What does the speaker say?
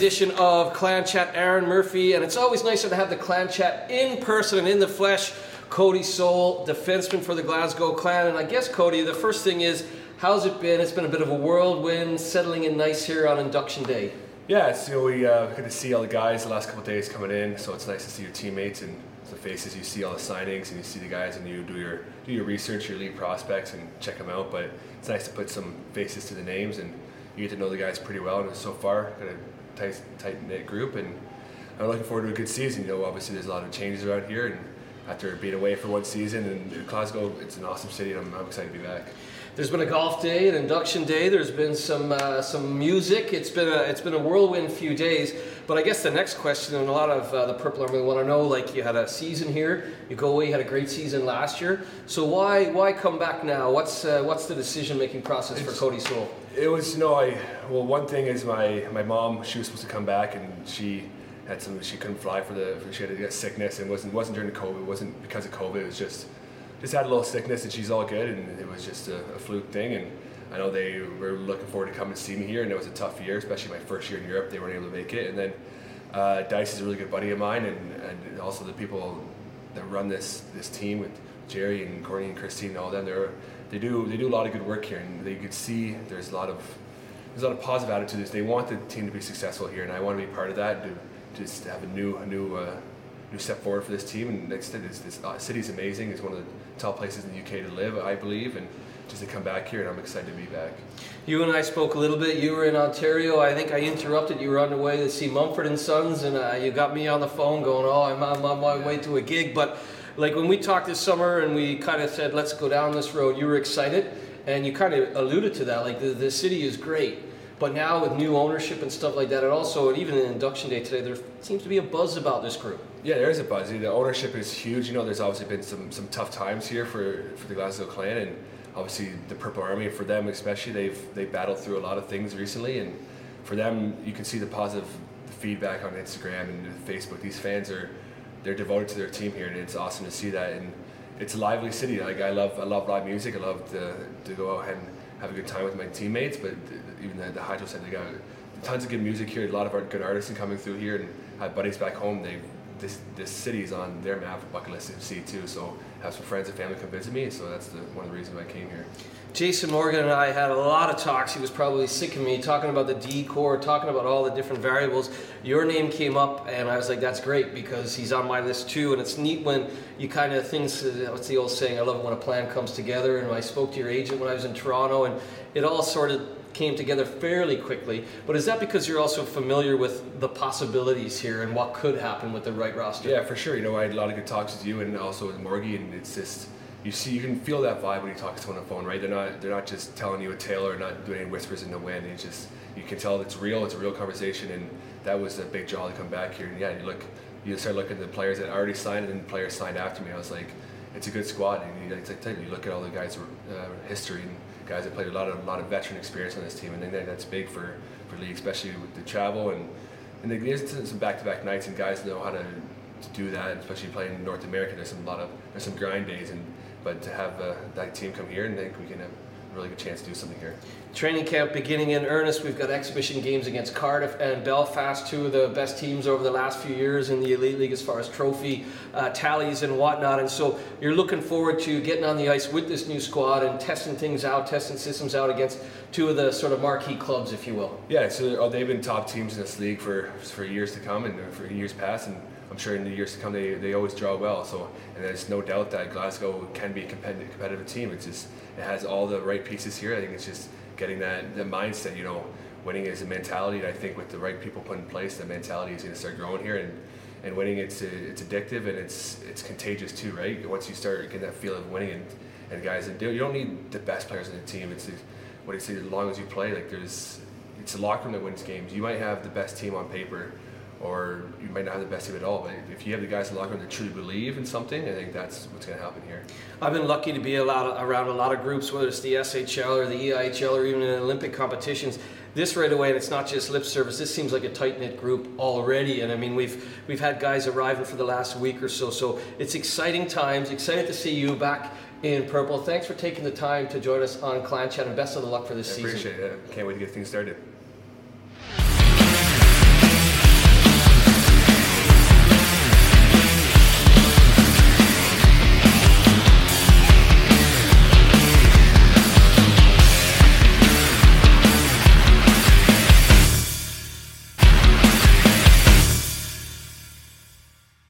edition of Clan Chat. Aaron Murphy, and it's always nicer to have the Clan Chat in person and in the flesh. Cody Soul, defenseman for the Glasgow Clan. And I guess, Cody, the first thing is, how's it been? It's been a bit of a whirlwind, settling in nice here on induction day. Yeah, it's, we get to see all the guys the last couple of days coming in, so it's nice to see your teammates and the faces. You see all the signings and you see the guys, and you do your research, your league prospects, and check them out. But it's nice to put some faces to the names, and you get to know the guys pretty well. And so far, got a tight knit group, and I'm looking forward to a good season. You know, obviously there's a lot of changes around here, and after being away for one season, and Glasgow, it's an awesome city, and I'm excited to be back. There's been a golf day, an induction day. There's been some music. It's been a whirlwind few days. But I guess the next question, and a lot of the Purple Army want to know, like, you had a season here, you go away, you had a great season last year. So why come back now? What's the decision-making process for Cody Soul? It was, one thing is my mom, she was supposed to come back, and she couldn't fly she had to get sickness, and it wasn't during the COVID, it wasn't because of COVID, it was just had a little sickness, and she's all good, and it was just a fluke thing. And I know they were looking forward to coming to see me here, and it was a tough year, especially my first year in Europe. They weren't able to make it, and then Dice is a really good buddy of mine, and also the people that run this team with Jerry and Courtney and Christine and all them. They do a lot of good work here, and you could see there's a lot of positive attitudes. They want the team to be successful here, and I want to be part of that. To just have a new step forward for this team. And like I said, this city's amazing. It's one of the top places in the UK to live, I believe, and just to come back here, and I'm excited to be back. You and I spoke a little bit. You were in Ontario. I think I interrupted. You were on the way to see Mumford and Sons, and you got me on the phone going, I'm on my way to a gig. But like when we talked this summer and we kind of said, let's go down this road, you were excited, and you kind of alluded to that. Like the city is great. But now with new ownership and stuff like that, and even in induction day today, there seems to be a buzz about this group. Yeah, there is a buzz. The ownership is huge. You know, there's obviously been some tough times here for the Glasgow Clan, and obviously the Purple Army, for them especially, they've battled through a lot of things recently, and for them, you can see the positive feedback on Instagram and Facebook. These fans they're devoted to their team here, and it's awesome to see that. And it's a lively city. Like I love live music. I love to go out and have a good time with my teammates, but even the Hydro said they got tons of good music here, a lot of good artists coming through here, and I have buddies back home. This city is on their map, bucket list to see too, so have some friends and family come visit me, so that's one of the reasons I came here. Jason Morgan and I had a lot of talks. He was probably sick of me talking about the decor, talking about all the different variables. Your name came up, and I was like, that's great, because he's on my list too. And it's neat when you kind of things, what's the old saying, I love it when a plan comes together. And I spoke to your agent when I was in Toronto, and it all sort of came together fairly quickly. But is that because you're also familiar with the possibilities here and what could happen with the right roster? Yeah, for sure. I had a lot of good talks with you and also with Morgie, and it's just, you can feel that vibe when you talk to someone on the phone, right? They're not just telling you a tale or not doing any whispers in the wind. It's just, you can tell it's real. It's a real conversation, and that was a big draw to come back here. And yeah, you start looking at the players that already signed, and then the players signed after me. I was like, it's a good squad. And you look at all the guys' history, and guys that played a lot of veteran experience on this team, and then that's big for league, especially with the travel and there's some back-to-back nights, and guys know how to do that, especially playing in North America. There's some grind days, but to have that team come here, and I think we can have a really good chance to do something here. Training camp beginning in earnest. We've got exhibition games against Cardiff and Belfast, two of the best teams over the last few years in the Elite League as far as trophy tallies and whatnot. And so you're looking forward to getting on the ice with this new squad and testing things out, testing systems out against two of the sort of marquee clubs, if you will. Yeah, so they've been top teams in this league for years to come and for years past, and I'm sure in the years to come they always draw well. So, and there's no doubt that Glasgow can be a competitive team. It has all the right pieces here. I think it's just getting the mindset. Winning is a mentality, and I think with the right people put in place, the mentality is going to start growing here. And winning, it's addictive, and it's contagious too, right? Once you start getting that feel of winning, and guys, you don't need the best players on the team. It's what I say, as long as you play, it's a locker room that wins games. You might have the best team on paper, or you might not have the best team at all, but if you have the guys in the locker room that truly believe in something, I think that's what's going to happen here. I've been lucky to be around a lot of groups, whether it's the SHL or the EIHL or even in Olympic competitions. This right away, and it's not just lip service, this seems like a tight-knit group already, and I mean we've had guys arriving for the last week or so it's exciting times. Excited to see you back in purple. Thanks for taking the time to join us on Clan Chat, and best of luck for this season. I appreciate it. Can't wait to get things started.